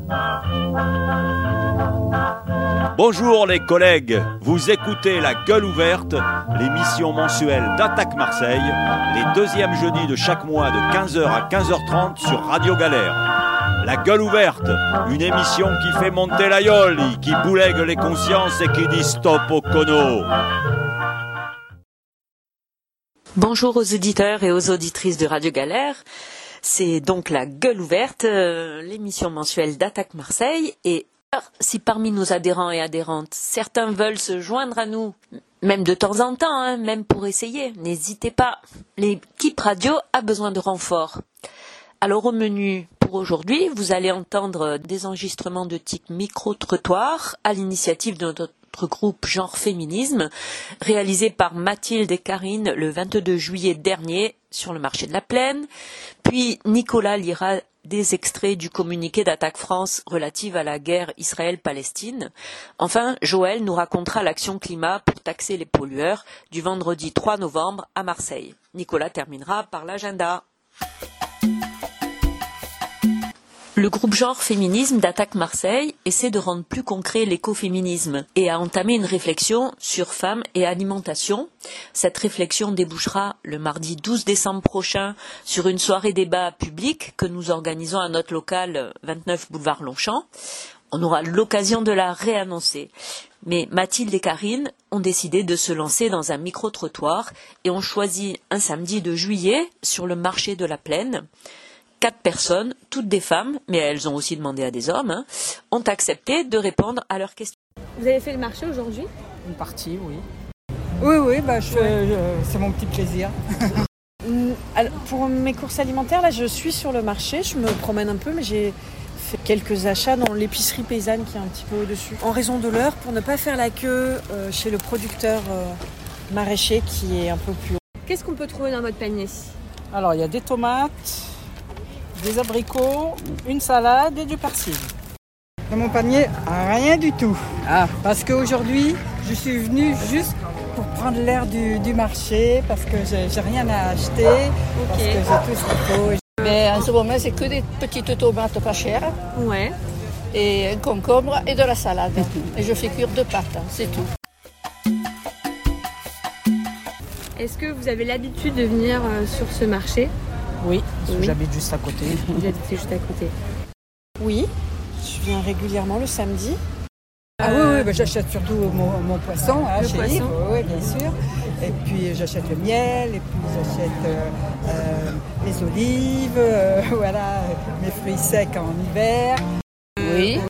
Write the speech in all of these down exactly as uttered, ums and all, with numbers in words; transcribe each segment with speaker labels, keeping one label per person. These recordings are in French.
Speaker 1: Bonjour les collègues, vous écoutez La Gueule Ouverte, l'émission mensuelle d'Attaque Marseille, les deuxièmes jeudis de chaque mois de quinze heures à quinze heures trente sur Radio Galère. La Gueule Ouverte, une émission qui fait monter la yoli, qui boulègue les consciences et qui dit stop au cono.
Speaker 2: Bonjour aux auditeurs et aux auditrices de Radio Galère. C'est donc La Gueule Ouverte, euh, l'émission mensuelle d'Attaque Marseille. Et si parmi nos adhérents et adhérentes, certains veulent se joindre à nous, même de temps en temps, hein, même pour essayer, n'hésitez pas. L'équipe radio a besoin de renfort. Alors au menu pour aujourd'hui, vous allez entendre des enregistrements de type micro-trottoir à l'initiative de notre groupe Genre Féminisme, réalisé par Mathilde et Karine le vingt-deux juillet dernier sur le marché de la Plaine. Puis Nicolas lira des extraits du communiqué d'Attaque France relative à la guerre Israël-Palestine. Enfin, Joël nous racontera l'action climat pour taxer les pollueurs du vendredi trois novembre à Marseille. Nicolas terminera par l'agenda. Le groupe Genre Féminisme d'Attaque Marseille essaie de rendre plus concret l'écoféminisme et a entamé une réflexion sur femmes et alimentation. Cette réflexion débouchera le mardi douze décembre prochain sur une soirée débat public que nous organisons à notre local vingt-neuf boulevard Longchamp. On aura l'occasion de la réannoncer. Mais Mathilde et Karine ont décidé de se lancer dans un micro-trottoir et ont choisi un samedi de juillet sur le marché de la Plaine. Quatre personnes, toutes des femmes, mais elles ont aussi demandé à des hommes, hein, ont accepté de répondre à leurs questions.
Speaker 3: Vous avez fait le marché aujourd'hui ?
Speaker 4: Une partie, oui. Oui, oui, bah, je, je, c'est mon petit plaisir.
Speaker 3: Alors, pour mes courses alimentaires, là, je suis sur le marché, je me promène un peu, mais j'ai fait quelques achats dans l'épicerie paysanne qui est un petit peu au-dessus. En raison de l'heure, pour ne pas faire la queue euh, chez le producteur euh, maraîcher qui est un peu plus haut. Qu'est-ce qu'on peut trouver dans votre panier ?
Speaker 4: Alors, il y a des tomates, des abricots, une salade et du persil. Dans mon panier, rien du tout. Ah, parce qu'aujourd'hui, je suis venue juste pour prendre l'air du, du marché, parce que j'ai, j'ai rien à acheter, okay. Parce que j'ai tout ce qu'il faut.
Speaker 5: Mais en ce moment, c'est que des petites tomates pas chères,
Speaker 3: ouais.
Speaker 5: Et un concombre et de la salade. Et je fais cuire deux pâtes, hein, c'est tout.
Speaker 3: Est-ce que vous avez l'habitude de venir euh, sur ce marché ?
Speaker 4: Oui, parce que oui. J'habite juste à côté.
Speaker 3: Vous habitez juste à côté. Oui, je viens régulièrement le samedi.
Speaker 4: Ah euh... oui, oui bah, j'achète surtout mon, mon poisson hein,
Speaker 3: le
Speaker 4: chez
Speaker 3: poisson.
Speaker 4: Yves, oui, bien sûr. Et puis j'achète le miel, et puis j'achète euh, euh, les olives, euh, voilà, mes fruits secs en hiver.
Speaker 5: Oui.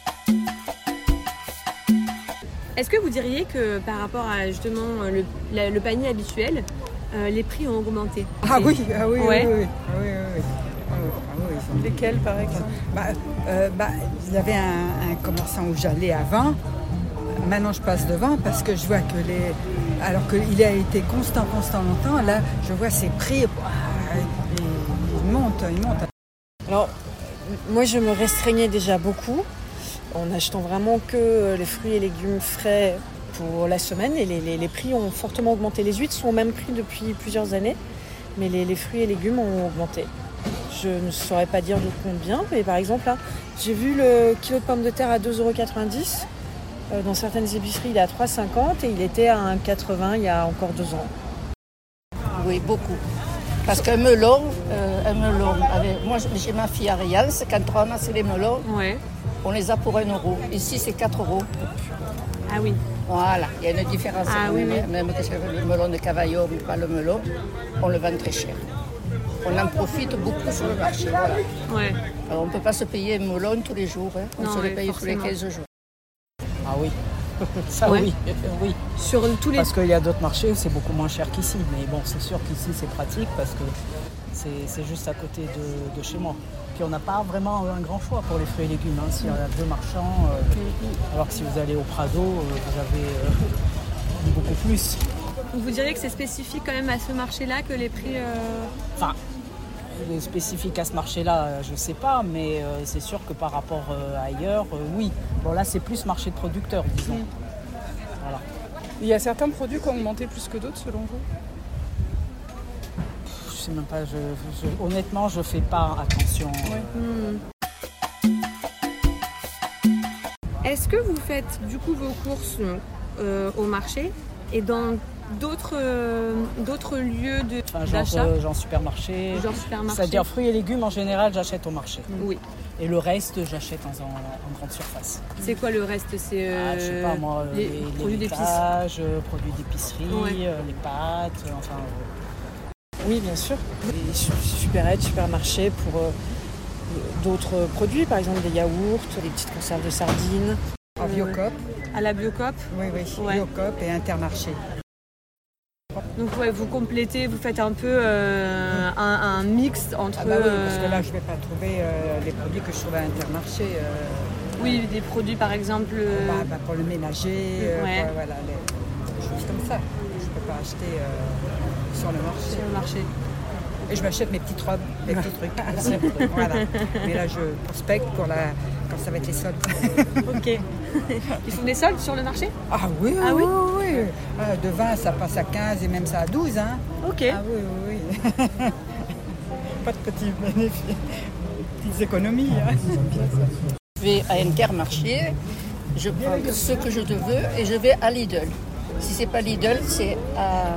Speaker 3: Est-ce que vous diriez que par rapport à justement le, la, le panier habituel, Euh, les prix ont augmenté?
Speaker 4: Ah oui, ah oui,
Speaker 3: ouais.
Speaker 4: oui, oui, ah oui, oui, oui. Ah oui, ils ont...
Speaker 3: Lesquels par exemple?
Speaker 4: bah, euh, bah, il y avait un, un commerçant où j'allais avant. Maintenant je passe devant parce que je vois que les... Alors qu'il a été constant, constant longtemps, là je vois ses prix, bah, ils montent, ils montent.
Speaker 3: Alors, moi je me restreignais déjà beaucoup en achetant vraiment que les fruits et légumes frais pour la semaine et les, les, les prix ont fortement augmenté. Les huîtres sont au même prix depuis plusieurs années, mais les, les fruits et légumes ont augmenté. Je ne saurais pas dire de combien, mais par exemple, là, j'ai vu le kilo de pommes de terre à deux euros quatre-vingt-dix. Euh, dans certaines épiceries, il est à trois euros cinquante et il était à un euro quatre-vingts il y a encore deux ans.
Speaker 5: Oui, beaucoup. Parce qu'un melon, euh, un melon avec... moi j'ai ma fille à Riance, quand on ramasse les melons,
Speaker 3: ouais.
Speaker 5: On les a pour un euro. Ici, c'est quatre euros.
Speaker 3: Ah oui.
Speaker 5: Voilà, il y a une différence.
Speaker 3: Ah, oui, oui.
Speaker 5: Même que c'est le melon de Cavaillon ou pas le melon, on le vend très cher. On en profite beaucoup sur le marché. Voilà.
Speaker 3: Ouais.
Speaker 5: Alors, on ne peut pas se payer un melon tous les jours. Hein. On
Speaker 3: non,
Speaker 5: se
Speaker 3: ouais,
Speaker 5: le paye
Speaker 3: forcément.
Speaker 5: tous les quinze jours.
Speaker 4: Ah oui, ça
Speaker 3: ouais.
Speaker 4: oui. oui.
Speaker 3: Sur tous les...
Speaker 4: Parce qu'il y a d'autres marchés, c'est beaucoup moins cher qu'ici. Mais bon, c'est sûr qu'ici, c'est pratique parce que c'est, c'est juste à côté de, de chez moi. Puis on n'a pas vraiment un grand choix pour les fruits et légumes. Hein. S'il y a deux marchands, euh, alors que si vous allez au Prado, euh, vous avez euh, beaucoup plus.
Speaker 3: Vous diriez que c'est spécifique quand même à ce marché-là que les prix... Euh...
Speaker 4: Enfin, spécifique à ce marché-là, je ne sais pas, mais euh, c'est sûr que par rapport euh, ailleurs, euh, oui. Bon là, c'est plus marché de producteurs, disons. Mmh. Voilà.
Speaker 6: Il y a certains produits qui ont augmenté plus que d'autres, selon vous ?
Speaker 4: Je sais même pas, je, je, honnêtement, je fais pas attention.
Speaker 6: Ouais.
Speaker 4: Euh...
Speaker 3: Mmh.
Speaker 7: Est-ce que vous faites du coup vos courses euh, au marché et dans d'autres, euh, d'autres lieux de,
Speaker 4: enfin, genre,
Speaker 7: d'achat
Speaker 4: euh, genre supermarché.
Speaker 7: Genre supermarché.
Speaker 4: C'est-à-dire fruits et légumes en général, j'achète au marché.
Speaker 7: Oui.
Speaker 4: Et le reste, j'achète en, en, en grande surface.
Speaker 7: C'est quoi le reste? C'est euh,
Speaker 4: ah, je sais pas moi,
Speaker 7: les,
Speaker 4: les, les
Speaker 7: produits d'épicerie.
Speaker 4: euh, produits d'épicerie,
Speaker 7: Ouais.
Speaker 4: euh, les pâtes, euh, enfin. Euh...
Speaker 3: Oui, bien sûr. Les su- supérettes, supermarchés pour euh, d'autres produits, par exemple des yaourts, des petites conserves de sardines.
Speaker 8: En Biocoop.
Speaker 7: À la Biocoop.
Speaker 8: Oui, oui,
Speaker 7: Ouais.
Speaker 8: Biocoop et Intermarché.
Speaker 7: Donc ouais, vous complétez, vous faites un peu euh, un, un mix entre...
Speaker 8: Ah bah oui, parce que
Speaker 7: euh,
Speaker 8: là, je ne vais pas trouver euh, les produits que je trouve à Intermarché. Euh,
Speaker 7: Oui, des produits par exemple... euh,
Speaker 8: bah, bah, pour le ménager, euh,
Speaker 7: Ouais.
Speaker 8: pour, voilà, les, des choses comme ça. Je ne peux pas acheter euh, sur le marché.
Speaker 7: sur le marché.
Speaker 8: Et je m'achète mes petites robes, mes petits trucs. aussi. Voilà. Mais là, je prospecte pour la, quand ça va être les soldes.
Speaker 7: Ok. Ils font des soldes sur le marché?
Speaker 8: Ah oui,
Speaker 7: Ah oui,
Speaker 8: oui, oui. Ah, de vingt, ça passe à quinze et même ça à douze. Hein.
Speaker 7: Ok.
Speaker 8: Ah oui, oui, oui. Pas de petits bénéfices, petites économies. Hein.
Speaker 5: Je vais à Intermarché, je prends ce que je veux et je vais à Lidl. Si c'est pas Lidl, c'est à,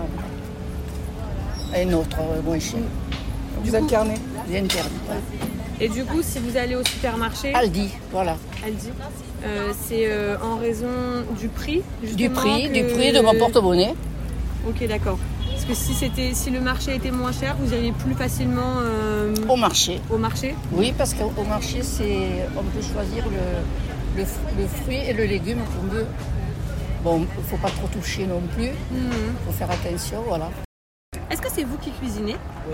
Speaker 5: à un autre euh, moins cher.
Speaker 6: Vous alternez.
Speaker 5: L'Inter.
Speaker 7: Et du coup, si vous allez au supermarché,
Speaker 5: Aldi, voilà.
Speaker 7: Aldi, euh, c'est euh, en raison du prix
Speaker 5: Du
Speaker 7: justement
Speaker 5: prix,
Speaker 7: que-
Speaker 5: du prix de mon porte-monnaie.
Speaker 7: Ok, d'accord. Parce que si, c'était, si le marché était moins cher, vous iriez plus facilement euh,
Speaker 5: Au marché.
Speaker 7: au marché?
Speaker 5: Oui, parce qu'au au marché, c'est, on peut choisir le, le, fr- le fruit et le légume qu'on veut. Bon, il ne faut pas trop toucher non plus. Il
Speaker 7: Mhm.
Speaker 5: faut faire attention, voilà.
Speaker 7: Est-ce que c'est vous qui cuisinez?
Speaker 4: Oui.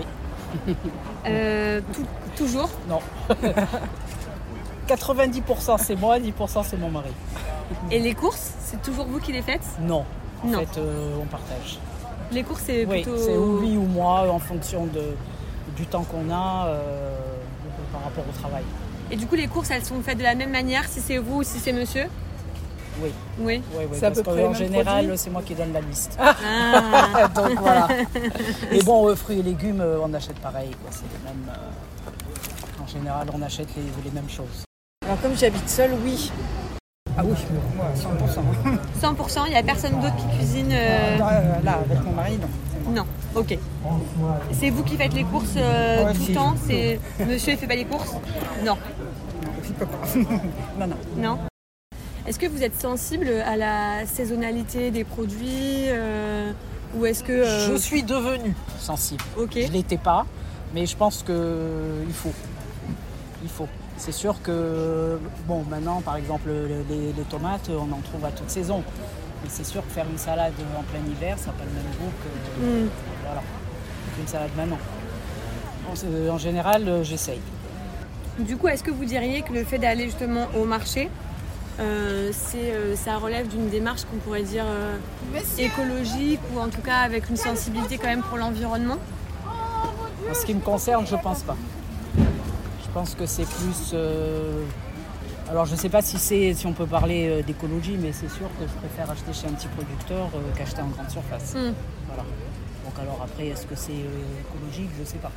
Speaker 7: Euh, tout- toujours?
Speaker 4: Non. quatre-vingt-dix pour cent c'est moi, dix pour cent c'est mon mari.
Speaker 7: Et les courses, c'est toujours vous qui les faites?
Speaker 4: Non. En
Speaker 7: Non.
Speaker 4: fait, euh, on partage.
Speaker 7: Les courses, c'est
Speaker 4: Oui,
Speaker 7: plutôt...
Speaker 4: c'est ou lui ou moi en fonction de, du temps qu'on a euh, par rapport au travail.
Speaker 7: Et du coup, les courses, elles sont faites de la même manière si c'est vous ou si c'est monsieur?
Speaker 4: Oui.
Speaker 7: Oui.
Speaker 4: Oui, oui,
Speaker 6: C'est à
Speaker 4: parce
Speaker 6: peu près les
Speaker 4: qu'en
Speaker 6: mêmes
Speaker 4: général,
Speaker 6: produits
Speaker 4: c'est moi qui donne la liste.
Speaker 7: Ah.
Speaker 4: Donc voilà. Et bon, euh, fruits et légumes, euh, on achète pareil. Quoi. C'est les mêmes, euh, en général, on achète les, les mêmes choses.
Speaker 3: Alors comme j'habite seule, oui.
Speaker 8: Ah oui, moi, cent pour cent.
Speaker 7: cent pour cent, il n'y a personne d'autre qui cuisine euh,
Speaker 8: Euh, Là, avec mon mari, non. c'est moi.
Speaker 7: Non, ok. C'est vous qui faites les courses euh,
Speaker 8: Ouais,
Speaker 7: tout
Speaker 8: si,
Speaker 7: le temps?
Speaker 8: je-
Speaker 7: C'est... Monsieur, il fait pas les courses? Non.
Speaker 8: Non, je peux pas. non, non.
Speaker 7: Non. Est-ce que vous êtes sensible à la saisonnalité des produits euh, ou est-ce que... euh,
Speaker 4: Je suis devenue sensible.
Speaker 7: Ok.
Speaker 4: Je ne l'étais pas, mais je pense qu'il faut. Il faut. C'est sûr que, bon, maintenant, par exemple, les, les tomates, on en trouve à toute saison. Mais c'est sûr que faire une salade en plein hiver, ça n'a pas le même goût que,
Speaker 7: Hmm.
Speaker 4: voilà, qu'une salade maintenant. En, c'est- en général, euh, j'essaye.
Speaker 7: Du coup, est-ce que vous diriez que le fait d'aller justement au marché, euh, c'est, euh, ça relève d'une démarche qu'on pourrait dire euh, écologique ou en tout cas avec une sensibilité quand même pour l'environnement?
Speaker 4: En ce qui me concerne, je pense pas. Je pense que c'est plus... euh, Alors je ne sais pas si, c'est, si on peut parler euh, d'écologie, mais c'est sûr que je préfère acheter chez un petit producteur euh, qu'acheter en grande surface.
Speaker 7: Hmm.
Speaker 4: Voilà. Donc alors après, est-ce que c'est euh, écologique? Je ne sais pas.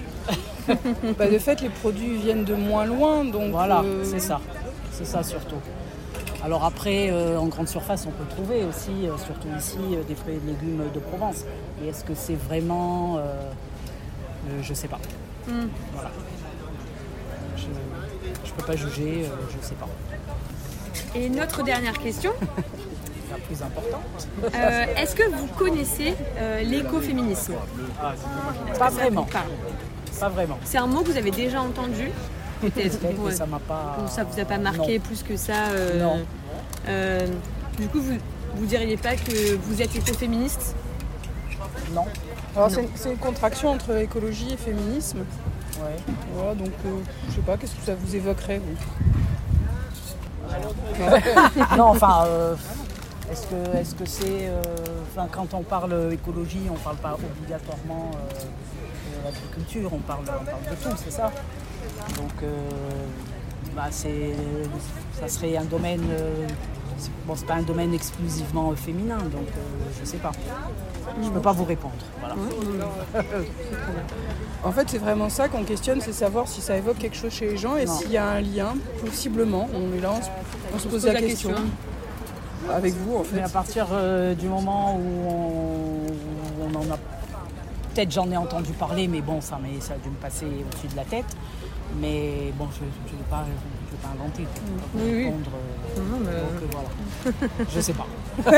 Speaker 6: Bah, de fait, les produits viennent de moins loin, donc...
Speaker 4: Voilà,
Speaker 6: euh,
Speaker 4: c'est ça. C'est ça surtout. Alors après, euh, en grande surface, on peut trouver aussi, euh, surtout ici, euh, des fruits et légumes de Provence. Et est-ce que c'est vraiment... euh, euh, je ne sais pas.
Speaker 7: Hmm.
Speaker 4: Voilà. Je ne peux pas juger, euh, je ne sais pas.
Speaker 7: Et notre dernière question,
Speaker 4: La plus importante.
Speaker 7: euh, est-ce que vous connaissez euh, l'écoféminisme?
Speaker 4: Pas
Speaker 7: Ça
Speaker 4: vraiment.
Speaker 7: vous parle?
Speaker 4: Pas vraiment.
Speaker 7: C'est un mot que vous avez déjà entendu? Peut-être.
Speaker 4: Peut-être que
Speaker 7: Ouais.
Speaker 4: ça m'a pas...
Speaker 7: Ou ça vous a pas marqué
Speaker 4: Non.
Speaker 7: plus que ça euh,
Speaker 4: Non.
Speaker 7: euh, Du coup, vous vous diriez pas que vous êtes écoféministe?
Speaker 4: Non.
Speaker 6: Alors, c'est, c'est une contraction entre écologie et féminisme.
Speaker 4: Ouais.
Speaker 6: Voilà, donc, euh, je sais pas, qu'est-ce que ça vous évoquerait, vous?
Speaker 4: Non, enfin, euh, est-ce que, est-ce que c'est... euh, Enfin, quand on parle écologie, on parle pas obligatoirement euh, de l'agriculture, on parle, on parle de tout, c'est ça. Donc, euh, bah, c'est, ça serait un domaine euh,
Speaker 9: c'est, bon, c'est pas un domaine exclusivement féminin, donc euh, je sais pas. Je peux pas vous répondre. Voilà.
Speaker 6: En fait, c'est vraiment ça qu'on questionne, c'est savoir si ça évoque quelque chose chez les gens et non. S'il y a un lien, possiblement. On est là, on se, on se pose la, la question. question. Avec vous, en fait.
Speaker 9: Mais à partir euh, du moment où on, où on en a... Peut-être j'en ai entendu parler, mais bon, ça, mais ça a dû me passer au-dessus de la tête. Mais bon, je ne vais pas, je vais pas inventer. Je vais pas oui, répondre. Oui. Euh, non, mais... Donc euh, voilà. Je sais pas.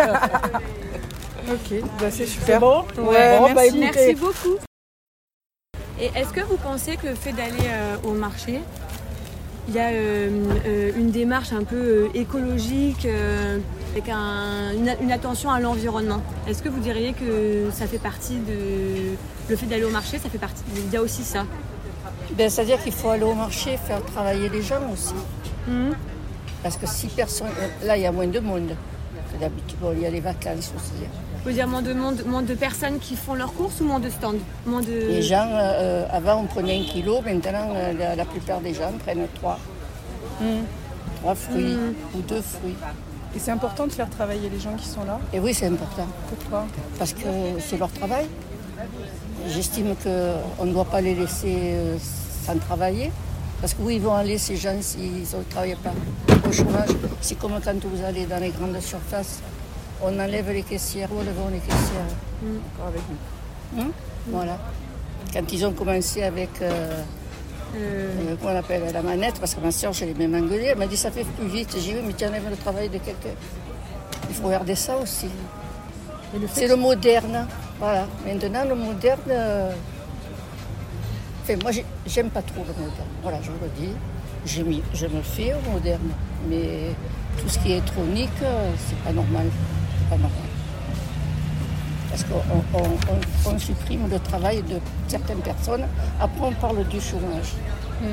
Speaker 6: Ok, bah, c'est super.
Speaker 9: C'est bon,
Speaker 6: ouais,
Speaker 7: bon,
Speaker 6: merci,
Speaker 7: bah, merci beaucoup. Et est-ce que vous pensez que le fait d'aller euh, au marché, il y a euh, euh, une démarche un peu euh, écologique, euh, avec un, une, une attention à l'environnement? Est-ce que vous diriez que ça fait partie de... Le fait d'aller au marché, ça fait partie... Il y a aussi ça?
Speaker 5: Ben, c'est-à-dire qu'il faut aller au marché, faire travailler les gens aussi.
Speaker 7: Mmh.
Speaker 5: Parce que si personne... Là, il y a moins de monde que d'habitude. Bon, il y a les vacances aussi.
Speaker 7: Vous dire moins de monde, moins de personnes qui font leurs courses ou moins de stands? Moins de...
Speaker 5: Les gens, euh, avant on prenait un kilo, maintenant euh, la, la plupart des gens prennent trois. Mmh. Trois fruits mmh. ou deux fruits.
Speaker 6: Et c'est important de faire travailler les gens qui sont là?
Speaker 5: Et oui, c'est important.
Speaker 6: Pourquoi?
Speaker 5: Parce que c'est leur travail. J'estime qu'on ne doit pas les laisser euh, sans travailler. Parce que où ils vont aller ces gens s'ils ne travaillent pas au chômage? C'est comme quand vous allez dans les grandes surfaces. On enlève les caissières, on enlève les caissières.
Speaker 6: Mmh. Encore avec nous.
Speaker 5: Mmh. Mmh. Voilà. Quand ils ont commencé avec, euh, euh... Euh, comment on appelle, la manette, parce que ma soeur, je l'ai même engueulée, elle m'a dit ça fait plus vite. J'ai dit oui, mais tu enlèves le travail de quelqu'un. Il faut regarder ça aussi. Le C'est le moderne. Voilà. Maintenant, le moderne. Euh... Enfin, moi, j'aime pas trop le moderne. Voilà, je vous le dis. Mis, je me fais au moderne. Mais tout ce qui est électronique, c'est pas normal. Pas normal. Parce qu'on on, on, on supprime le travail de certaines personnes. Après, on parle du chômage.
Speaker 6: Mm.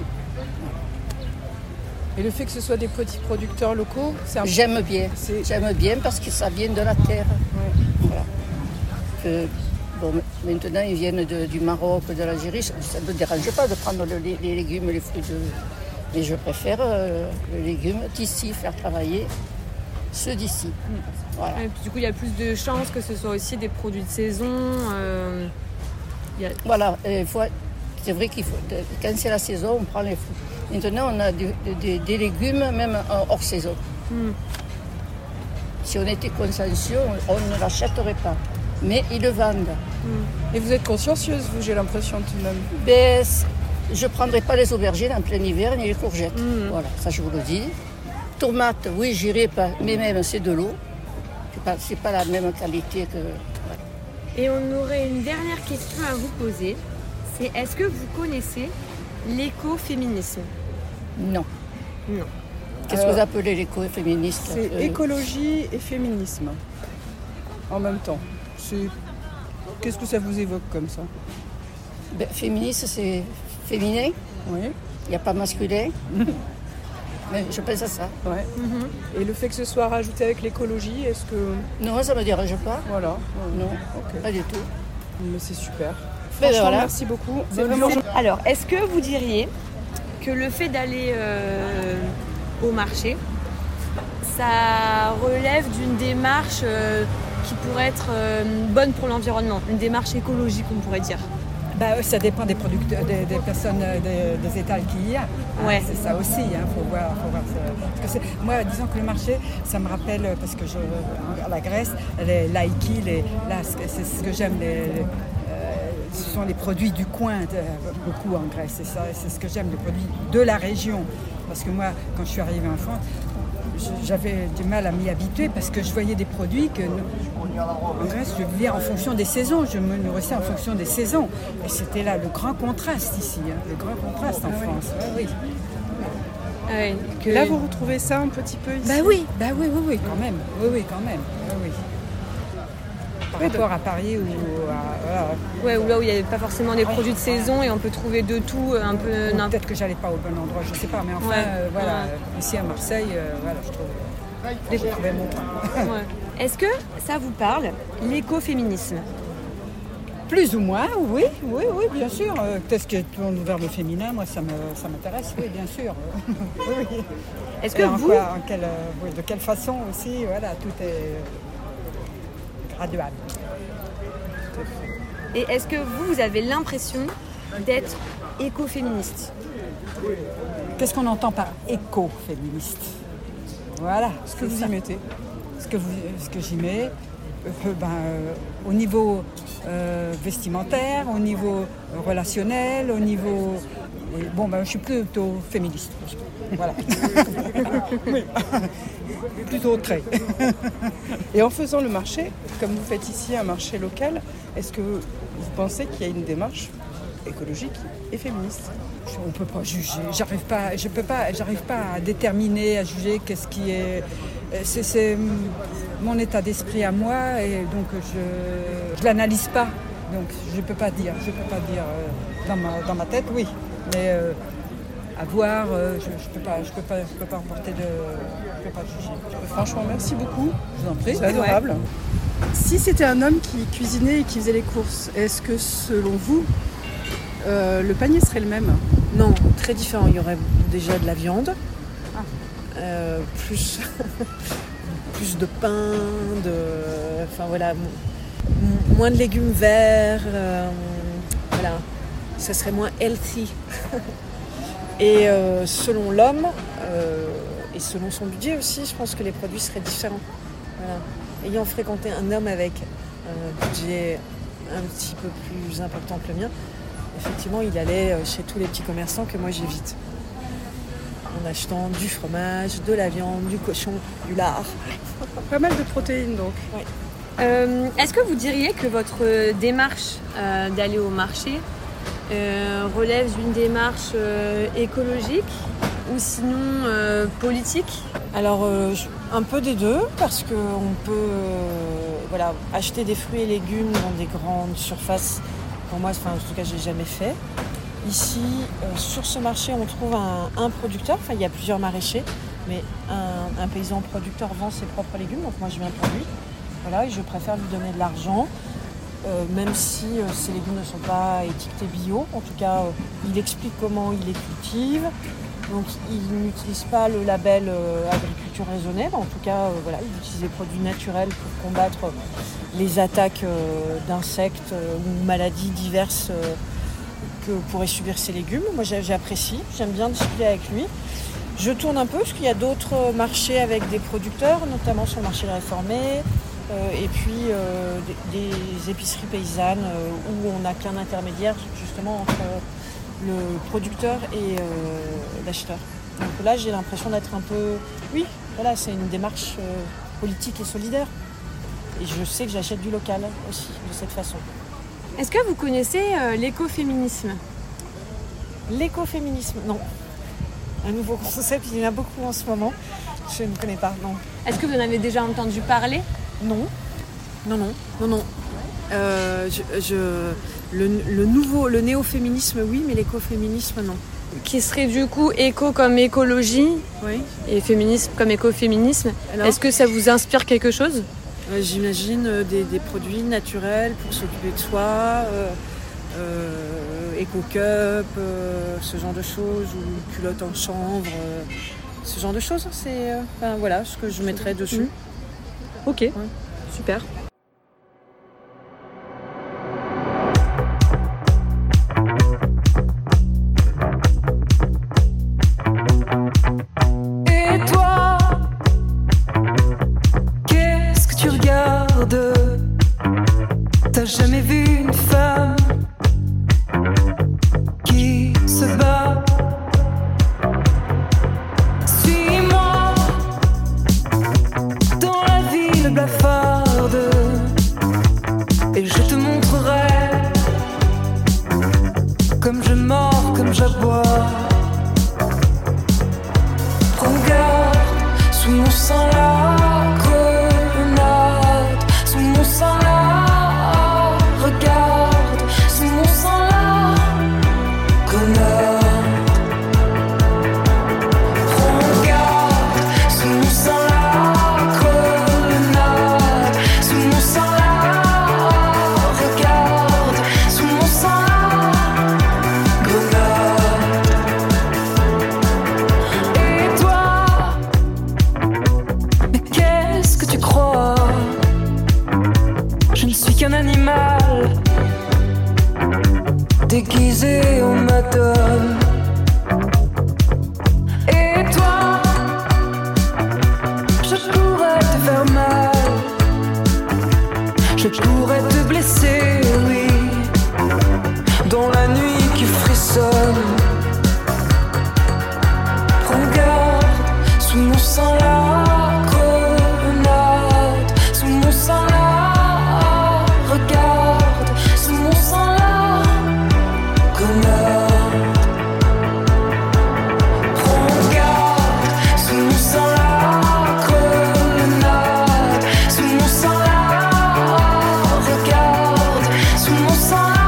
Speaker 6: Et le fait que ce soit des petits producteurs locaux, c'est un...
Speaker 5: J'aime bien. C'est... J'aime bien parce que ça vient de la terre.
Speaker 6: Ouais.
Speaker 5: Voilà. Que, bon, maintenant, ils viennent de, du Maroc, de l'Algérie. Ça ne me dérange pas de prendre le, les, les légumes, les fruits de... Mais je préfère euh, les légumes d'ici, faire travailler ceux d'ici. Mmh. Voilà.
Speaker 7: Et puis, du coup, il y a plus de chances que ce soit aussi des produits de saison. Euh, a...
Speaker 5: Voilà, il faut, c'est vrai qu'il faut, quand c'est la saison, on prend les fruits. Maintenant, on a des, des, des légumes même hors saison. Mmh. Si on était consciencieux, on, on ne l'achèterait pas. Mais ils le vendent.
Speaker 6: Mmh. Et vous êtes consciencieuse, vous, j'ai l'impression tout de même.
Speaker 5: Ben, je ne prendrai pas les aubergines en plein hiver ni les courgettes. Mmh. Voilà, ça je vous le dis. Tomates, oui, j'irai pas, mais même c'est de l'eau. C'est pas, c'est pas la même qualité que... Voilà.
Speaker 7: Et on aurait une dernière question à vous poser. C'est est-ce que vous connaissez l'écoféminisme?
Speaker 5: Non.
Speaker 7: Non.
Speaker 5: Qu'est-ce Alors, que vous appelez l'écoféminisme?
Speaker 6: C'est euh... écologie et féminisme. En même temps. C'est... Qu'est-ce que ça vous évoque comme ça?
Speaker 5: Ben, féministe, c'est féminin.
Speaker 6: Oui.
Speaker 5: Il n'y a pas masculin. Mais je pense à ça.
Speaker 6: Ouais. Mm-hmm. Et le fait que ce soit rajouté avec l'écologie, est-ce que...
Speaker 5: Non, ça ne me dérange pas.
Speaker 6: Voilà.
Speaker 5: Non,
Speaker 6: okay.
Speaker 5: Pas du tout.
Speaker 6: Mais c'est super.
Speaker 5: Ben
Speaker 6: Franchement,
Speaker 5: voilà.
Speaker 6: Merci beaucoup.
Speaker 7: C'est vraiment... Alors, est-ce que vous diriez que le fait d'aller euh, au marché, ça relève d'une démarche euh, qui pourrait être euh, bonne pour l'environnement, une démarche écologique, on pourrait dire?
Speaker 8: Bah, ça dépend des producteurs, des, des personnes, des, des étals qu'il y a.
Speaker 7: Ouais.
Speaker 8: Hein, c'est ça aussi, il hein, faut voir. Faut voir parce que c'est, moi, disons que le marché, ça me rappelle, parce que je, la Grèce, les laïki, les, là, c'est ce que j'aime, les, les, euh, ce sont les produits du coin, de, beaucoup en Grèce, c'est ça, c'est ce que j'aime, les produits de la région. Parce que moi, quand je suis arrivée en France, j'avais du mal à m'y habituer parce que je voyais des produits que en Grèce, je vivais en fonction des saisons, je me nourrissais en fonction des saisons. Et c'était là le grand contraste ici, hein, le grand contraste en ah France. Oui.
Speaker 6: Ah oui. Que... Là, vous retrouvez ça un petit peu ici?
Speaker 8: Bah oui, bah oui, oui, oui, quand même. Oui, oui, quand même. Oui, oui. Par oui, rapport donc... à Paris ou à, voilà.
Speaker 7: Ouais, où là où il n'y avait pas forcément des produits de saison et on peut trouver de tout un peu.
Speaker 8: Ou peut-être que j'allais pas au bon endroit, je sais pas, mais enfin, ouais. euh, voilà, ouais. Ici à Marseille, euh, voilà, je trouve. J'ai trouvé mon temps.
Speaker 7: Ouais. Est-ce que ça vous parle, l'écoféminisme?
Speaker 8: Plus ou moins, oui, oui, oui, bien sûr. Euh, Qu'est-ce qui tourne vers le féminin, moi, ça, me, ça m'intéresse, oui, bien sûr. Oui.
Speaker 7: Est-ce que
Speaker 8: Et
Speaker 7: vous...
Speaker 8: en quoi, en quelle, euh, oui, de quelle façon aussi, voilà, tout est gradual.
Speaker 7: Et est-ce que vous, vous avez l'impression d'être écoféministe?
Speaker 8: Qu'est-ce qu'on entend par écoféministe? Voilà.
Speaker 6: Ce que vous ça. y mettez.
Speaker 8: Ce que, vous, ce que j'y mets, euh, ben, euh, au niveau euh, vestimentaire, au niveau relationnel, au niveau... Oui, bon, ben, je suis plutôt féministe. Voilà. Oui. Plutôt très.
Speaker 6: Et en faisant le marché, comme vous faites ici un marché local, est-ce que vous pensez qu'il y a une démarche écologique et féministe?
Speaker 8: On ne peut pas juger. J'arrive pas, je peux pas, j'arrive pas à déterminer, à juger qu'est-ce qui est. C'est, c'est mon état d'esprit à moi et donc je ne l'analyse pas. Donc je ne peux pas dire. Je peux pas dire euh, dans ma dans ma tête, oui. Mais euh, à voir, euh, je ne peux pas, je peux pas, je peux pas emporter de, je peux pas juger.
Speaker 6: Franchement, merci beaucoup.
Speaker 8: Je vous en prie.
Speaker 6: C'est adorable. Ouais. Si c'était un homme qui cuisinait et qui faisait les courses, est-ce que selon vous, euh, le panier serait le même?
Speaker 3: Non, très différent. Il y aurait déjà de la viande, ah. euh, plus, plus de pain, de, enfin voilà, m- moins de légumes verts, euh, voilà, ça serait moins healthy. Et euh, selon l'homme euh, et selon son budget aussi, je pense que les produits seraient différents. Voilà. Ayant fréquenté un homme avec un budget un petit peu plus important que le mien, effectivement, il allait chez tous les petits commerçants que moi j'évite. En achetant du fromage, de la viande, du cochon, du lard.
Speaker 6: Pas mal de protéines donc.
Speaker 3: Oui.
Speaker 7: Euh, est-ce que vous diriez que votre démarche euh, d'aller au marché euh, relève d'une démarche euh, écologique ou sinon euh, politique?
Speaker 3: Alors, euh, un peu des deux, parce qu'on peut euh, voilà, acheter des fruits et légumes dans des grandes surfaces. Pour moi, enfin, en tout cas, je n'ai jamais fait. Ici, euh, sur ce marché, on trouve un, un producteur. Enfin, il y a plusieurs maraîchers, mais un, un paysan producteur vend ses propres légumes. Donc moi, je viens pour lui. Voilà, et je préfère lui donner de l'argent, euh, même si euh, ces légumes ne sont pas étiquetés bio. En tout cas, euh, il explique comment il les cultive. Donc, il n'utilise pas le label euh, agriculture raisonnée. En tout cas, euh, voilà, il utilise des produits naturels pour combattre les attaques euh, d'insectes euh, ou maladies diverses euh, que pourraient subir ces légumes. Moi, j'apprécie, j'aime bien discuter avec lui. Je tourne un peu parce qu'il y a d'autres marchés avec des producteurs, notamment sur le marché de Réformé, euh, et puis euh, des, des épiceries paysannes euh, où on n'a qu'un intermédiaire justement entre le producteur et euh, l'acheteur. Donc là, j'ai l'impression d'être un peu... Oui, voilà, c'est une démarche euh, politique et solidaire. Et je sais que j'achète du local aussi, de cette façon.
Speaker 7: Est-ce que vous connaissez euh, l'écoféminisme?
Speaker 3: L'écoféminisme, non. Un nouveau concept, il y en a beaucoup en ce moment. Je ne connais pas, non.
Speaker 7: Est-ce que vous en avez déjà entendu parler?
Speaker 3: Non. Non, non, non, non. Euh, je, je, le, le nouveau, le néo-féminisme, oui, mais l'écoféminisme, non.
Speaker 7: Qui serait du coup éco comme écologie,
Speaker 3: oui,
Speaker 7: et féminisme comme écoféminisme. Alors, est-ce que ça vous inspire quelque chose?
Speaker 3: euh, J'imagine euh, des, des produits naturels pour s'occuper de soi, euh, euh, éco-cup, euh, ce genre de choses, ou culotte en chanvre, euh, ce genre de choses. C'est euh, enfin, voilà ce que je mettrais dessus.
Speaker 7: Mmh. Ok, ouais. Super.
Speaker 10: T'as jamais vu une femme qui se bat? Suis-moi dans la ville blafarde. je pourrais te blesser, oui. Dans la nuit qui frissonne, prends garde, sous mon sang la grenade, sous mon sang la regarde, sous mon sang la grenade. Prends garde, sous mon sang la grenade, sous mon sang la regarde, sous mon sang la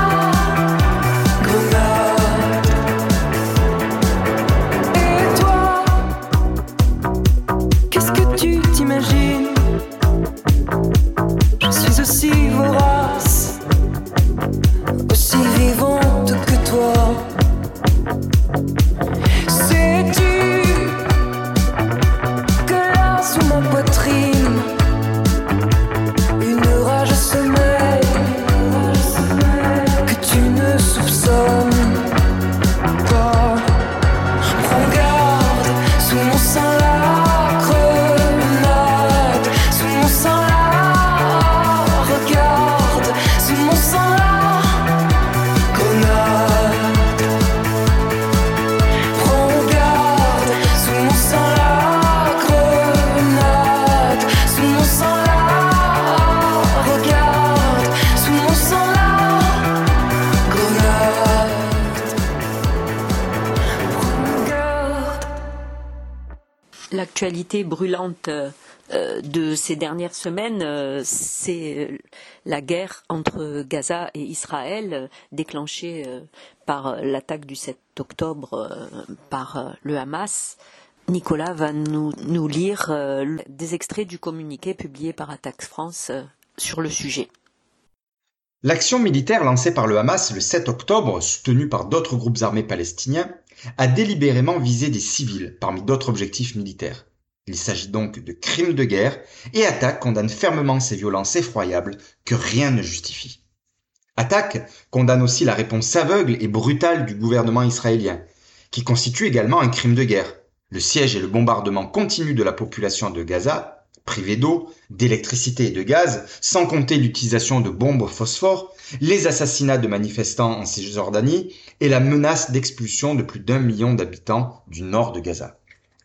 Speaker 10: aussi vorace, aussi vivante que toi. Sais-tu que là sous ma poitrine, une rage sommeille, que tu ne soupçonnes pas. Prends garde, sous mon sang la grenade, sous mon sang la regarde, sous mon sang la grenade. Prends garde, sous mon sang la grenade, sous mon sang la regarde, sous mon sang la grenade. Prends garde.
Speaker 2: L'actualité brûlante euh, de ces dernières semaines, euh, c'est la guerre entre Gaza et Israël, euh, déclenchée euh, par l'attaque du sept octobre euh, par euh, le Hamas. Nicolas va nous, nous lire euh, des extraits du communiqué publié par Attaque France euh, sur le sujet.
Speaker 11: L'action militaire lancée par le Hamas le sept octobre, soutenue par d'autres groupes armés palestiniens, a délibérément visé des civils parmi d'autres objectifs militaires. Il s'agit donc de crimes de guerre et Attaque condamne fermement ces violences effroyables que rien ne justifie. Attaque condamne aussi la réponse aveugle et brutale du gouvernement israélien, qui constitue également un crime de guerre. Le siège et le bombardement continu de la population de Gaza, privée d'eau, d'électricité et de gaz, sans compter l'utilisation de bombes au phosphore, les assassinats de manifestants en Cisjordanie et la menace d'expulsion de plus d'un million d'habitants du nord de Gaza.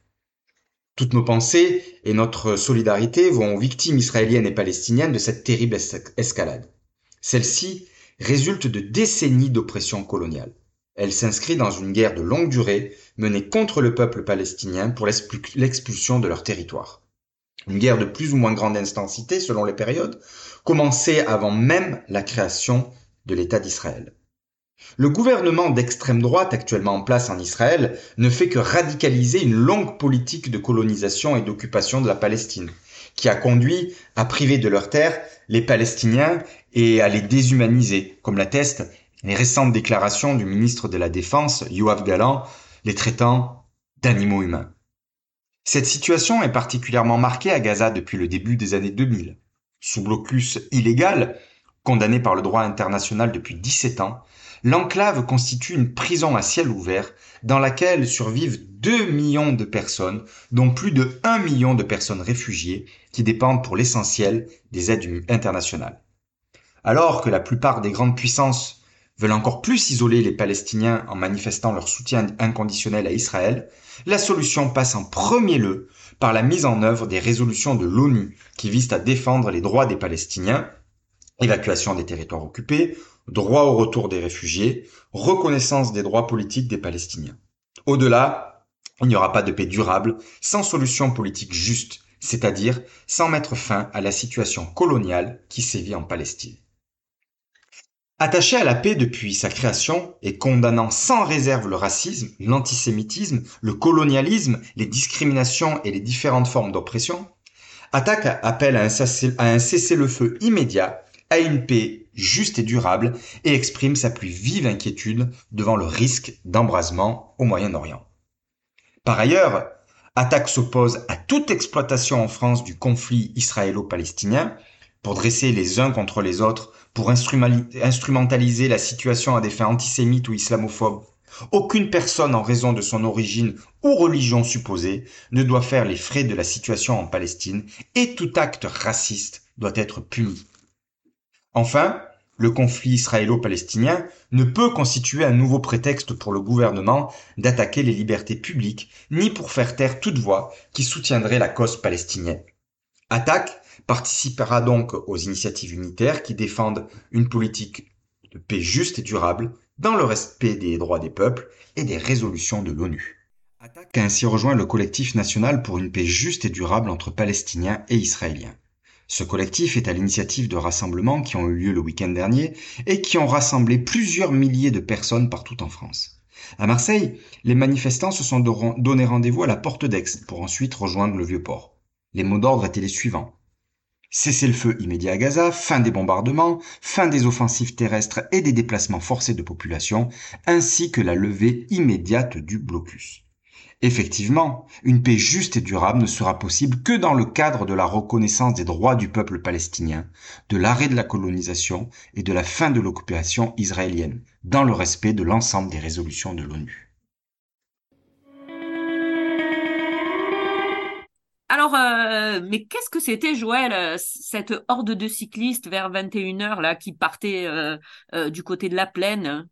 Speaker 11: Toutes nos pensées et notre solidarité vont aux victimes israéliennes et palestiniennes de cette terrible es- escalade. Celle-ci résulte de décennies d'oppression coloniale. Elle s'inscrit dans une guerre de longue durée menée contre le peuple palestinien pour l'expulsion de leur territoire. Une guerre de plus ou moins grande intensité selon les périodes, commencée avant même la création de l'État d'Israël. Le gouvernement d'extrême droite actuellement en place en Israël ne fait que radicaliser une longue politique de colonisation et d'occupation de la Palestine, qui a conduit à priver de leurs terres les Palestiniens et à les déshumaniser, comme l'attestent les récentes déclarations du ministre de la Défense, Yoav Gallant, les traitant d'animaux humains. Cette situation est particulièrement marquée à Gaza depuis le début des années deux mille. Sous blocus illégal, condamné par le droit international depuis dix-sept ans, l'enclave constitue une prison à ciel ouvert dans laquelle survivent deux millions de personnes, dont plus de un million de personnes réfugiées qui dépendent pour l'essentiel des aides internationales. Alors que la plupart des grandes puissances veulent encore plus isoler les Palestiniens en manifestant leur soutien inconditionnel à Israël, la solution passe en premier lieu par la mise en œuvre des résolutions de l'ONU qui visent à défendre les droits des Palestiniens, évacuation des territoires occupés, droit au retour des réfugiés, reconnaissance des droits politiques des Palestiniens. Au-delà, il n'y aura pas de paix durable sans solution politique juste, c'est-à-dire sans mettre fin à la situation coloniale qui sévit en Palestine. Attaché à la paix depuis sa création et condamnant sans réserve le racisme, l'antisémitisme, le colonialisme, les discriminations et les différentes formes d'oppression, Attaque appelle à un cessez- à un cessez-le-feu immédiat, à une paix juste et durable et exprime sa plus vive inquiétude devant le risque d'embrasement au Moyen-Orient. Par ailleurs, Attaque s'oppose à toute exploitation en France du conflit israélo-palestinien pour dresser les uns contre les autres, pour instrumentaliser la situation à des fins antisémites ou islamophobes. Aucune personne en raison de son origine ou religion supposée ne doit faire les frais de la situation en Palestine et tout acte raciste doit être puni. Enfin, le conflit israélo-palestinien ne peut constituer un nouveau prétexte pour le gouvernement d'attaquer les libertés publiques, ni pour faire taire toute voix qui soutiendrait la cause palestinienne. Attaque participera donc aux initiatives unitaires qui défendent une politique de paix juste et durable dans le respect des droits des peuples et des résolutions de l'ONU. Attaque a ainsi rejoint le collectif national pour une paix juste et durable entre Palestiniens et Israéliens. Ce collectif est à l'initiative de rassemblements qui ont eu lieu le week-end dernier et qui ont rassemblé plusieurs milliers de personnes partout en France. À Marseille, les manifestants se sont donné rendez-vous à la porte d'Aix pour ensuite rejoindre le Vieux-Port. Les mots d'ordre étaient les suivants. Cessez-le-feu immédiat à Gaza, fin des bombardements, fin des offensives terrestres et des déplacements forcés de population, ainsi que la levée immédiate du blocus. Effectivement, une paix juste et durable ne sera possible que dans le cadre de la reconnaissance des droits du peuple palestinien, de l'arrêt de la colonisation et de la fin de l'occupation israélienne, dans le respect de l'ensemble des résolutions de l'ONU.
Speaker 2: Alors, euh, mais qu'est-ce que c'était, Joël, cette horde de cyclistes vers vingt et une heures là, qui partait euh, euh, du côté de la plaine?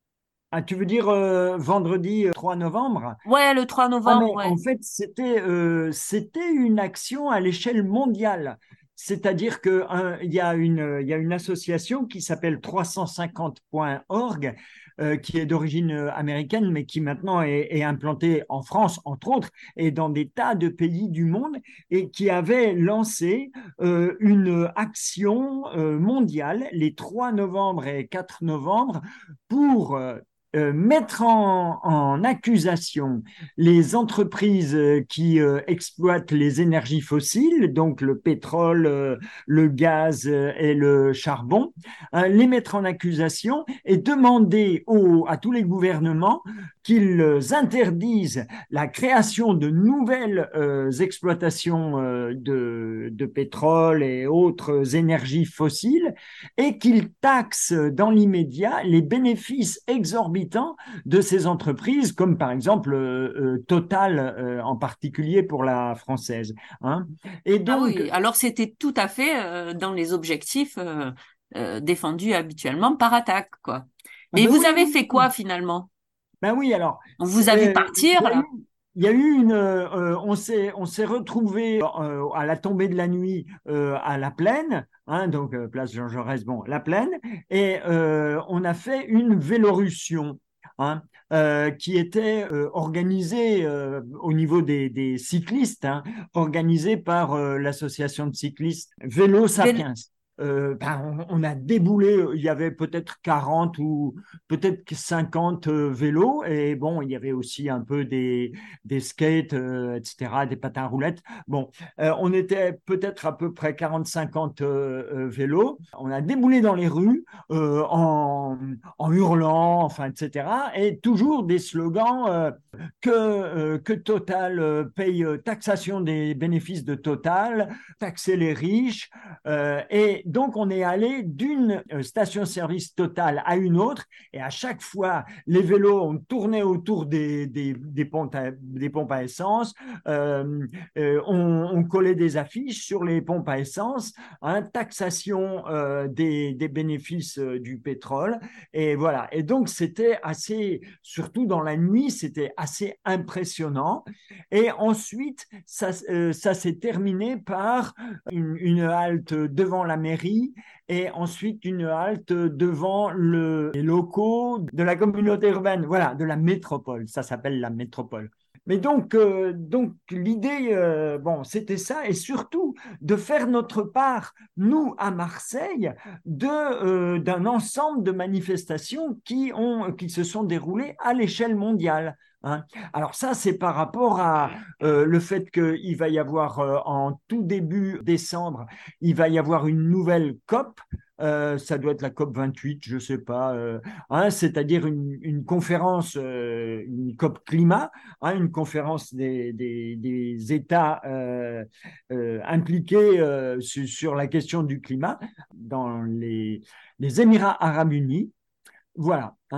Speaker 12: Ah, tu veux dire euh, vendredi euh, trois novembre?
Speaker 2: Ouais, le trois
Speaker 12: Ah,
Speaker 2: novembre,
Speaker 12: mais
Speaker 2: ouais.
Speaker 12: en fait, c'était euh, c'était une action à l'échelle mondiale. C'est-à-dire qu'il y a une, il y a une association qui s'appelle trois cent cinquante point org, euh, qui est d'origine américaine, mais qui maintenant est, est implantée en France, entre autres, et dans des tas de pays du monde, et qui avait lancé euh, une action euh, mondiale les trois novembre et quatre novembre pour euh, euh, mettre en, en accusation les entreprises qui euh, exploitent les énergies fossiles, donc le pétrole, euh, le gaz euh, et le charbon, hein, les mettre en accusation et demander aux, à tous les gouvernements qu'ils interdisent la création de nouvelles euh, exploitations euh, de, de pétrole et autres énergies fossiles et qu'ils taxent dans l'immédiat les bénéfices exorbitants de ces entreprises, comme par exemple euh, Total euh, en particulier pour la française. Hein. Et donc,
Speaker 2: ah oui, alors c'était tout à fait euh, dans les objectifs euh, euh, défendus habituellement par attaque, quoi. Mais
Speaker 12: ah ben
Speaker 2: vous
Speaker 12: oui,
Speaker 2: avez
Speaker 12: oui,
Speaker 2: fait quoi finalement?
Speaker 12: Ben oui, alors.
Speaker 2: On vous a vu
Speaker 12: euh,
Speaker 2: partir là?
Speaker 12: Il y a eu une, euh, on s'est, on s'est retrouvé euh, à la tombée de la nuit euh, à la Plaine, hein, donc euh, place Jean Jaurès, bon, la Plaine, et euh, on a fait une vélorution. Hein, euh, qui était euh, organisée euh, au niveau des, des cyclistes, hein, organisée par euh, l'association de cyclistes Vélo Sapiens. Euh, ben, on, on a déboulé, il y avait peut-être quarante ou peut-être cinquante euh, vélos, et bon, il y avait aussi un peu des, des skates, euh, et cetera, des patins à roulettes. Bon, euh, on était peut-être à peu près quarante cinquante euh, euh, vélos. On a déboulé dans les rues euh, en, en hurlant, enfin, et cetera, et toujours des slogans euh, que, euh, que Total euh, paye euh, taxation des bénéfices de Total, taxer les riches, euh, et donc, on est allé d'une station-service Total à une autre, et à chaque fois, les vélos ont tourné autour des, des, des, pompes, à, des pompes à essence, euh, euh, on, on collait des affiches sur les pompes à essence, hein, taxation euh, des, des bénéfices euh, du pétrole, et voilà. Et donc, c'était assez, surtout dans la nuit, c'était assez impressionnant. Et ensuite, ça, euh, ça s'est terminé par une, une halte devant la mairie, et ensuite une halte devant le, les locaux de la communauté urbaine, voilà, de la métropole, ça s'appelle la métropole. Mais donc, euh, donc l'idée, euh, bon, c'était ça, et surtout de faire notre part, nous, à Marseille, de, euh, d'un ensemble de manifestations qui, ont, qui se sont déroulées à l'échelle mondiale. Hein. Alors ça, c'est par rapport à euh, le fait qu'il va y avoir euh, en tout début décembre, il va y avoir une nouvelle COP. Euh, ça doit être la COP vingt-huit, je ne sais pas, euh, hein, c'est-à-dire une, une conférence, euh, une COP climat, hein, une conférence des, des, des États euh, euh, impliqués euh, sur, sur la question du climat dans les, les Émirats arabes unis. Voilà. Hein.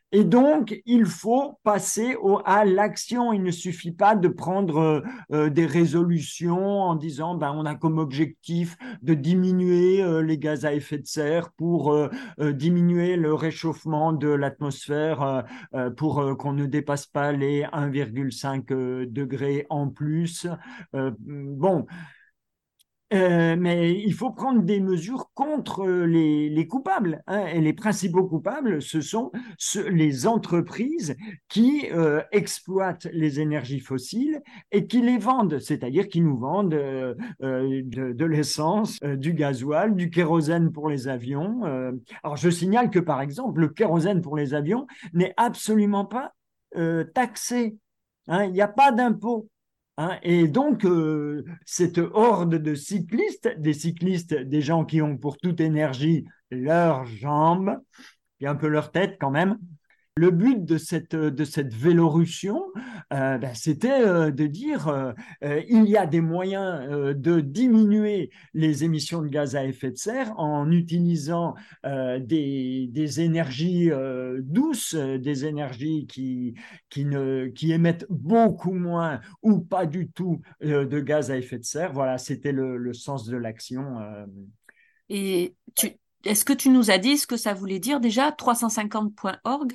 Speaker 12: Et donc, il faut passer au, à l'action. Il ne suffit pas de prendre euh, des résolutions en disant ben, on a comme objectif de diminuer euh, les gaz à effet de serre pour euh, euh, diminuer le réchauffement de l'atmosphère, euh, euh, pour euh, qu'on ne dépasse pas les un virgule cinq euh, degrés en plus. Euh, bon. Euh, mais il faut prendre des mesures contre les, les coupables, hein, et les principaux coupables, ce sont ce, les entreprises qui euh, exploitent les énergies fossiles et qui les vendent, c'est-à-dire qui nous vendent euh, euh, de, de l'essence, euh, du gasoil, du kérosène pour les avions. Euh. Alors je signale que par exemple, le kérosène pour les avions n'est absolument pas euh, taxé, hein, il n'y a pas d'impôt. Hein, et donc, euh, cette horde de cyclistes, des cyclistes, des gens qui ont pour toute énergie leurs jambes et un peu leur tête quand même, le but de cette, de cette Vélorussion, euh, ben, c'était euh, de dire euh, euh, il y a des moyens euh, de diminuer les émissions de gaz à effet de serre en utilisant euh, des, des énergies euh, douces, des énergies qui, qui, ne, qui émettent beaucoup moins ou pas du tout euh, de gaz à effet de serre. Voilà, c'était le, le sens de l'action. Euh.
Speaker 2: Et tu, est-ce que tu nous as dit ce que ça voulait dire déjà, trois cent cinquante point org?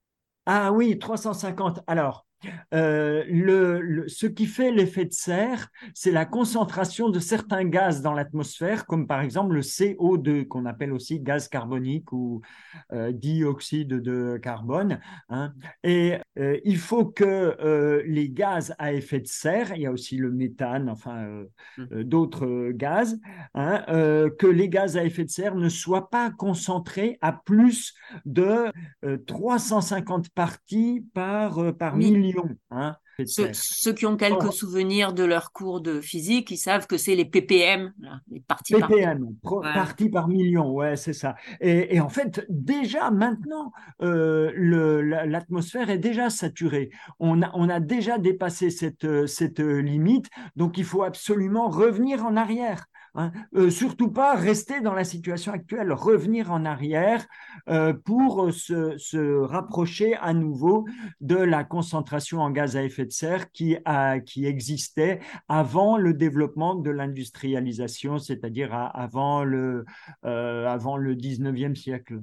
Speaker 12: Ah oui, trois cent cinquante. Alors, euh, le, le, ce qui fait l'effet de serre, c'est la concentration de certains gaz dans l'atmosphère, comme par exemple le C O deux, qu'on appelle aussi gaz carbonique ou euh, dioxyde de carbone. Hein. Et euh, il faut que euh, les gaz à effet de serre, il y a aussi le méthane, enfin euh, euh, d'autres euh, gaz, hein, euh, que les gaz à effet de serre ne soient pas concentrés à plus de euh, trois cent cinquante parties par, euh, par
Speaker 2: Oui.
Speaker 12: million. Hein,
Speaker 2: ceux, ceux qui ont quelques oh. souvenirs de leur cours de physique, ils savent que c'est les P P M, les parties
Speaker 12: par million.
Speaker 2: Voilà.
Speaker 12: Parties par million, ouais, c'est ça. Et, et en fait, déjà maintenant, euh, le, l'atmosphère est déjà saturée. On a, on a déjà dépassé cette, cette limite, donc il faut absolument revenir en arrière. Hein, euh, surtout pas rester dans la situation actuelle, revenir en arrière euh, pour se, se rapprocher à nouveau de la concentration en gaz à effet de serre qui, a, qui existait avant le développement de l'industrialisation, c'est-à-dire à, avant, le, euh, avant le dix-neuvième siècle.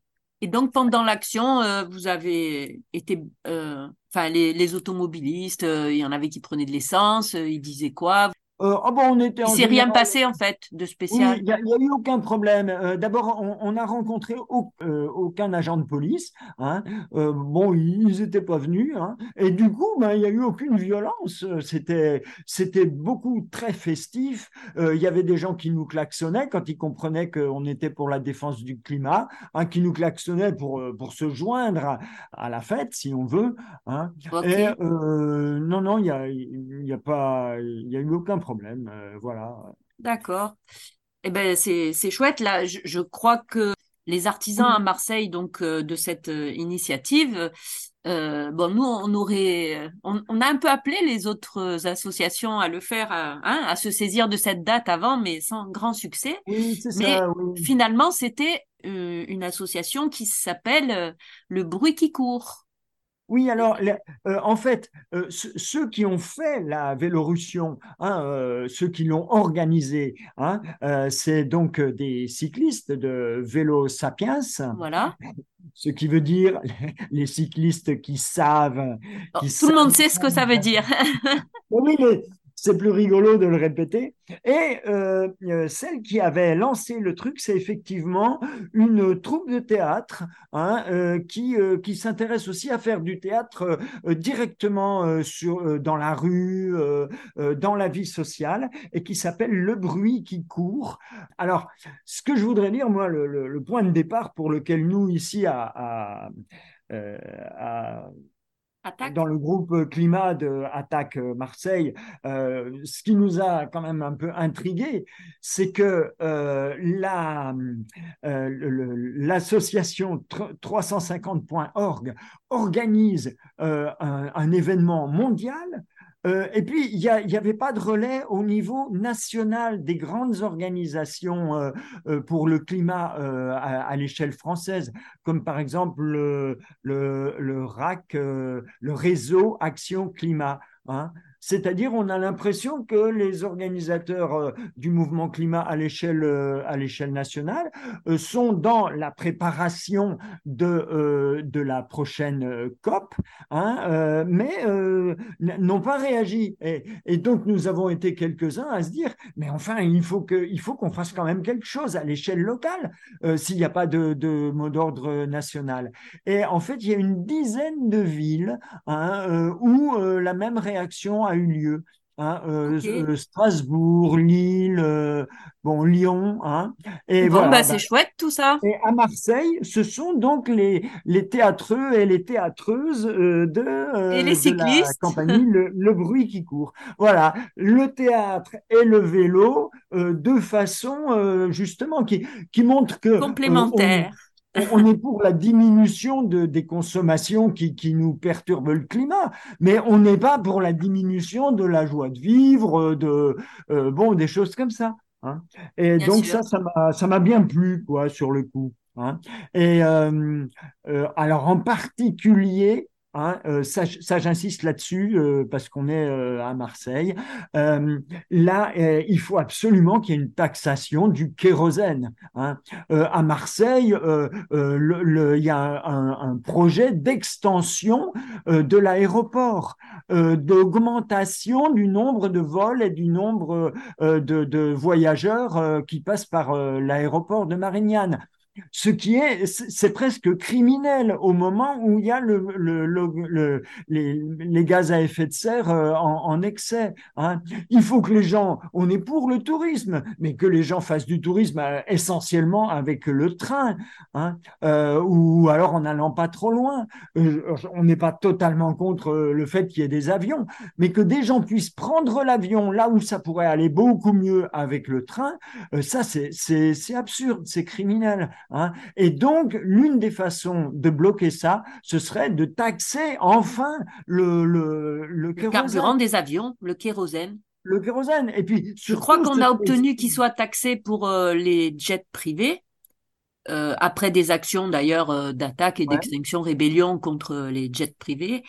Speaker 2: Et donc, pendant l'action, euh, vous avez été... Euh, enfin, les, les automobilistes, euh, il y en avait qui prenaient de l'essence, euh, ils disaient quoi?
Speaker 12: Euh, oh bon, on était
Speaker 2: il ne s'est général... rien passé en fait de spécial.
Speaker 12: Oui, il n'y a, a eu aucun problème. Euh, D'abord, on, on a rencontré au, euh, aucun agent de police. Hein. Euh, bon, ils n'étaient pas venus. Hein. Et du coup, ben, il n'y a eu aucune violence. C'était, c'était beaucoup très festif. Euh, il y avait des gens qui nous klaxonnaient quand ils comprenaient qu'on était pour la défense du climat, hein, qui nous klaxonnaient pour, pour se joindre à, à la fête, si on veut. Hein. Okay. Et euh, non, non, il n'y a, y a pas, il y a eu aucun problème. Problème, euh, voilà.
Speaker 2: D'accord. Eh ben c'est c'est chouette là. Je, je crois que les artisans à Marseille donc euh, de cette euh, initiative, euh, bon nous on aurait, on, on a un peu appelé les autres associations à le faire, à, hein, à se saisir de cette date avant, mais sans grand succès.
Speaker 12: Oui, c'est
Speaker 2: mais
Speaker 12: ça. Oui.
Speaker 2: Finalement c'était euh, une association qui s'appelle euh, Le Bruit qui court.
Speaker 12: Oui, alors, euh, en fait, euh, ceux qui ont fait la Vélorussion, hein, euh, ceux qui l'ont organisée, hein, euh, c'est donc des cyclistes de Vélo Sapiens.
Speaker 2: Voilà.
Speaker 12: Ce qui veut dire les cyclistes qui savent.
Speaker 2: Oh,
Speaker 12: qui
Speaker 2: tout
Speaker 12: savent...
Speaker 2: le monde sait ce que ça veut dire.
Speaker 12: Oui, mais c'est plus rigolo de le répéter. Et euh, celle qui avait lancé le truc, c'est effectivement une troupe de théâtre hein, euh, qui, euh, qui s'intéresse aussi à faire du théâtre euh, directement euh, sur, euh, dans la rue, euh, euh, dans la vie sociale, et qui s'appelle Le Bruit qui court. Alors, ce que je voudrais dire, moi, le, le, le point de départ pour lequel nous, ici, à, à, euh, à
Speaker 2: Attaque.
Speaker 12: Dans le groupe climat de Attaque Marseille, euh, ce qui nous a quand même un peu intrigué, c'est que euh, la, euh, le, l'association trois cent cinquante point org organise euh, un, un événement mondial Euh, et puis, il n'y avait pas de relais au niveau national des grandes organisations euh, euh, pour le climat euh, à, à l'échelle française, comme par exemple le, le, le R A C, euh, le Réseau Action Climat. Hein. C'est-à-dire, on a l'impression que les organisateurs euh, du mouvement climat à l'échelle euh, à l'échelle nationale euh, sont dans la préparation de, euh, de la prochaine euh, COP, hein, euh, mais euh, n'ont pas réagi. Et, et donc, nous avons été quelques-uns à se dire, mais enfin, il faut que, il faut qu'on fasse quand même quelque chose à l'échelle locale euh, s'il n'y a pas de, de mot d'ordre national. Et en fait, il y a une dizaine de villes hein, euh, où euh, la même réaction a eu lieu. Hein, euh, okay. euh, Strasbourg, Lille, euh, bon Lyon, hein.
Speaker 2: Et bon, voilà, bah, c'est bah, chouette tout ça.
Speaker 12: Et à Marseille, ce sont donc les les théâtreux et les théâtreuses euh, de, euh,
Speaker 2: et les cyclistes.
Speaker 12: de la compagnie le, le bruit qui court. Voilà, le théâtre et le vélo, euh, de façon euh, justement qui qui montre que
Speaker 2: complémentaire.
Speaker 12: Euh, on est pour la diminution de, des consommations qui, qui nous perturbent le climat, mais on n'est pas pour la diminution de la joie de vivre, de euh, bon des choses comme ça. Hein. Et bien donc sûr. ça, ça m'a, ça m'a bien plu quoi sur le coup. Hein. Et euh, euh, alors en particulier. Hein, euh, ça, ça j'insiste là-dessus euh, parce qu'on est euh, à Marseille. Euh, là, euh, il faut absolument qu'il y ait une taxation du kérosène. Hein. Euh, à Marseille, euh, euh, le, le, il y a un, un projet d'extension euh, de l'aéroport, euh, d'augmentation du nombre de vols et du nombre euh, de, de voyageurs euh, qui passent par euh, l'aéroport de Marignane. Ce qui est, c'est presque criminel au moment où il y a le, le, le, le, les, les gaz à effet de serre en, en excès. Hein. Il faut que les gens, on est pour le tourisme, mais que les gens fassent du tourisme essentiellement avec le train, hein, euh, ou alors en n'allant pas trop loin. On n'est pas totalement contre le fait qu'il y ait des avions, mais que des gens puissent prendre l'avion là où ça pourrait aller beaucoup mieux avec le train, ça c'est, c'est, c'est absurde, c'est criminel. Hein. Et donc, l'une des façons de bloquer ça, ce serait de taxer enfin le, le, le,
Speaker 2: le carburant des avions, le kérosène.
Speaker 12: Le kérosène. Et puis,
Speaker 2: je crois qu'on a obtenu qu'il soit taxé pour euh, les jets privés, euh, après des actions d'ailleurs euh, d'attaque et ouais. d'extinction rébellion contre les jets privés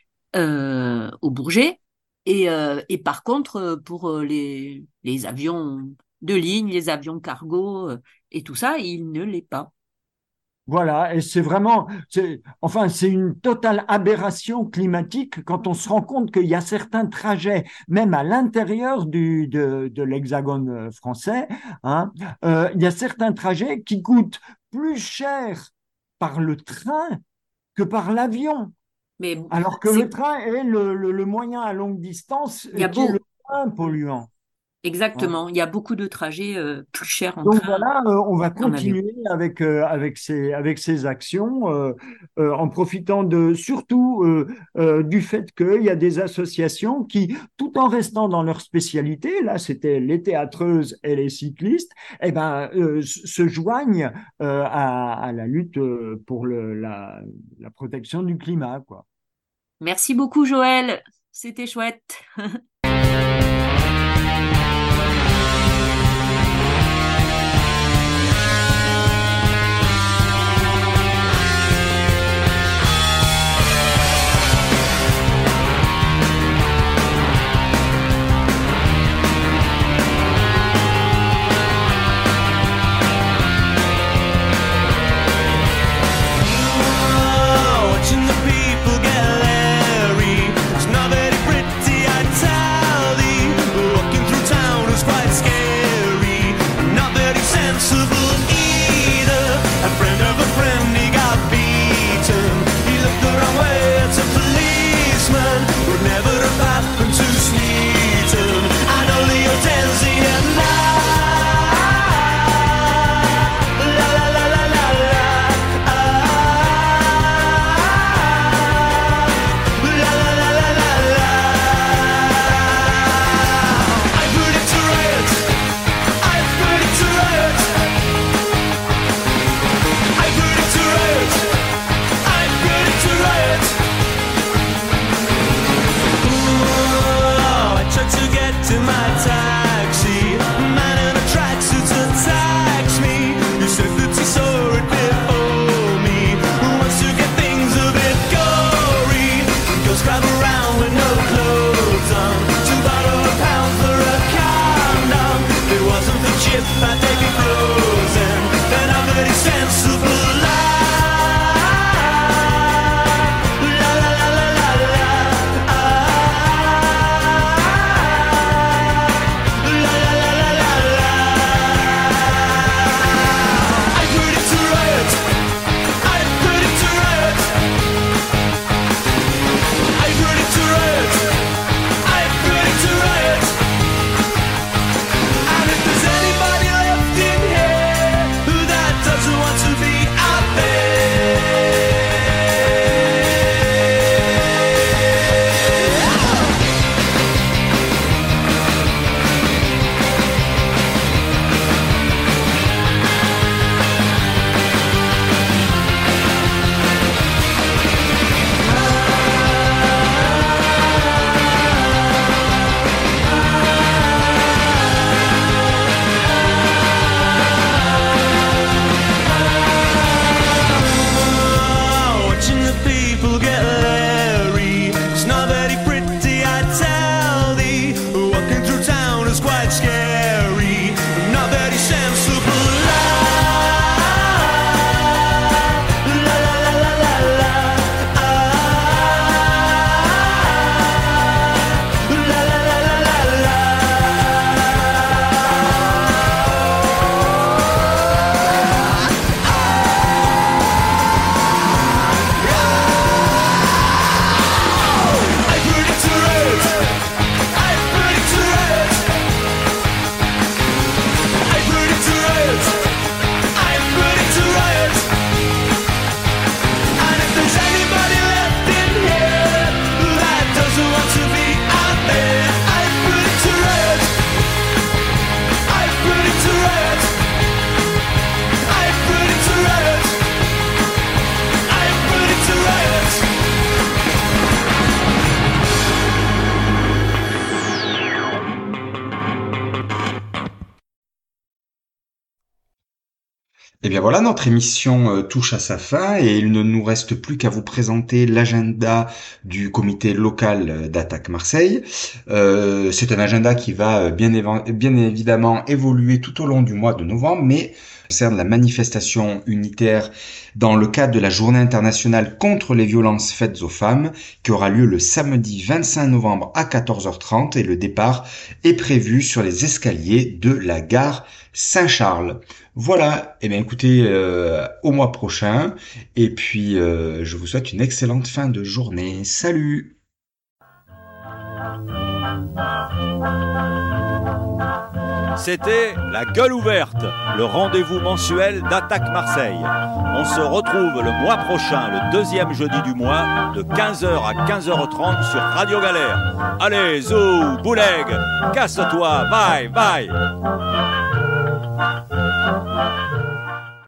Speaker 2: euh, au Bourget. Et, euh, et par contre, pour les, les avions de ligne, les avions cargo euh, et tout ça, il ne l'est pas.
Speaker 12: Voilà, et c'est vraiment, c'est, enfin, c'est une totale aberration climatique quand on se rend compte qu'il y a certains trajets, même à l'intérieur du, de, de l'hexagone français, hein, euh, il y a certains trajets qui coûtent plus cher par le train que par l'avion. Mais alors que le train est le, le, le moyen à longue distance qui beau... est le moins polluant.
Speaker 2: Exactement, ouais. Il y a beaucoup de trajets euh, plus chers en
Speaker 12: Donc
Speaker 2: train.
Speaker 12: Donc voilà, euh, on va continuer avec euh, avec ces avec ces actions, euh, euh, en profitant de surtout euh, euh, du fait qu'il y a des associations qui, tout en restant dans leur spécialité, là c'était les théâtreuses et les cyclistes, eh ben euh, se joignent euh, à, à la lutte pour le, la la protection du climat, quoi.
Speaker 2: Merci beaucoup Joël, c'était chouette.
Speaker 10: Watching the people get Larry, it's not very pretty, I tell.
Speaker 11: Et bien voilà, notre émission euh, touche à sa fin et il ne nous reste plus qu'à vous présenter l'agenda du comité local d'Attaque Marseille. Euh, c'est un agenda qui va bien, éva- bien évidemment évoluer tout au long du mois de novembre, mais concerne la manifestation unitaire dans le cadre de la Journée internationale contre les violences faites aux femmes qui aura lieu le samedi vingt-cinq novembre à quatorze heures trente et le départ est prévu sur les escaliers de la gare Saint-Charles. Voilà, et eh bien écoutez, euh, au mois prochain, et puis euh, je vous souhaite une excellente fin de journée. Salut!
Speaker 1: C'était La Gueule Ouverte, le rendez-vous mensuel d'Attaque Marseille. On se retrouve le mois prochain, le deuxième jeudi du mois, de quinze heures à quinze heures trente sur Radio Galère. Allez, zou, bouleg, casse-toi, bye, bye.